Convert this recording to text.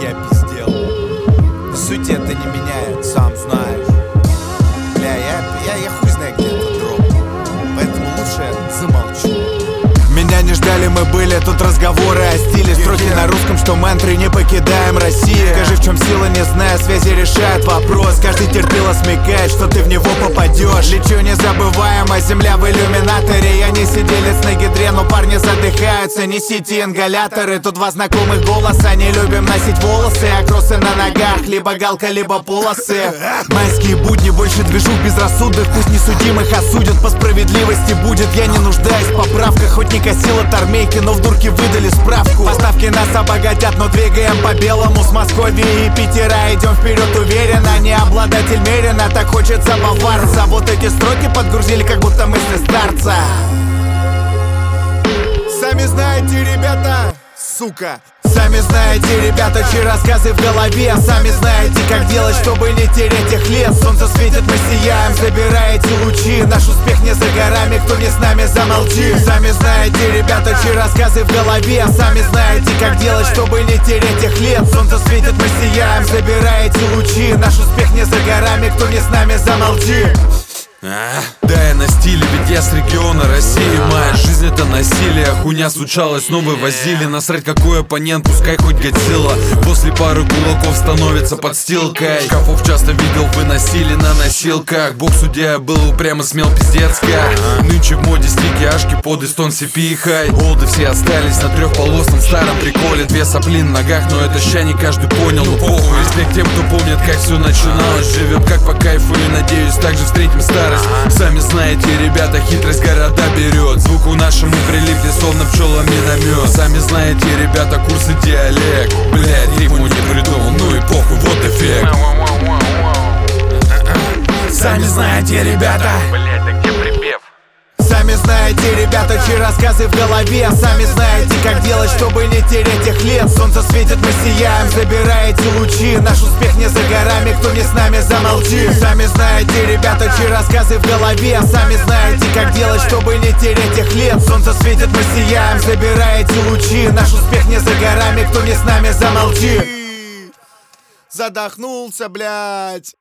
я пиздел. Суть это не меняет, сам знаешь. Бля, я хуй знаю, где этот дроп. Поэтому лучше я замолчу. Меня не ждали, мы были, тут разговоры о стиле. Строки на русском, что мантры, не покидаем Россию. Скажи, в чем сила, не знаю, связи решает вопрос. Каждый терпило смекает, что ты в него попадешь. Лечу незабываемо, земля в иллюминаторе. Я не сиделец на гидре, но парни задыхаются. Несите ингаляторы, тут два знакомых голоса. Не любим носить волосы, а кроссы на ногах. Либо галка, либо полосы. Майские будни, больше движух безрассудных. Пусть несудимых осудят, по справедливости будет. Я не нуждаюсь в поправках, хоть не косил от армейки, но в дурке выдали справку. Поставки нас обогатят, но двигаем по белому. С Москвы и Питера идем вперед уверенно. Не обладатель мерина, так хочется баварца. Вот эти строки подгрузили, как будто мысли старца. Сами знаете, ребята, сука. Сами знаете, ребята, чьи рассказы в голове. Сами знаете, как делать, чтобы не терять их лет. Солнце светит, мы сияем, забираете лучи. Наш успех не за горами, кто не с нами, замолчи. Сами знаете, ребята, чьи рассказы в голове. Сами знаете, как делать, чтобы не терять их лет. Солнце светит, мы сияем, забираете лучи. Наш успех не за горами, кто не с нами, замолчи. Да, я на стиле, ведь я с региона России. Моя жизнь это насилие, хуйня случалась, но вывозили. Насрать какой оппонент, пускай хоть Годзилла. После пары кулаков становится подстилкой. Шкафов часто видел, выносили на носилках. Бог судья, был упрямо смел, пиздец как. Нынче в моде стики, ашки под эстон CP хай. Олды все остались на трехполосном старом приколе. Две сопли на ногах, но это ща не каждый понял. Ну похуй, респект тем, кто помнит, как все начиналось. Живет как по кайфу и надеюсь, также встретим старость. Сами знаете, ребята, хитрость города берет. Звуку нашему прилипли, словно пчелами на мед. Сами знаете, ребята, курсы диалект. Блядь, риму не придумал, ну и похуй, вот эффект. Сами знаете, ребята. Блядь, да где припев? Сами знаете, ребята, чьи рассказы в голове. Сами знаете, как делать, чтобы не терять их лет. Солнце светит, мы сияем, забираете лучи. Наш успех не за горами, кто не с нами, замолчи. Сами знаете, ребята, чьи рассказы в голове. Сами знаете, как делать, чтобы не терять их лет. Солнце светит, мы сияем, забираете лучи. Наш успех не за горами, кто не с нами, замолчи. Задохнулся, блядь.